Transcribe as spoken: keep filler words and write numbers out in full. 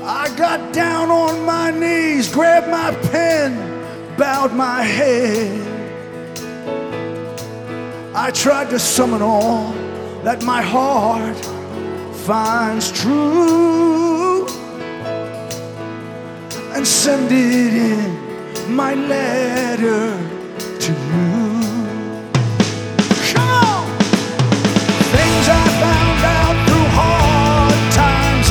I got down on my knees, grabbed my pen, bowed my head. I tried to summon all that my heart finds true and send it in my letter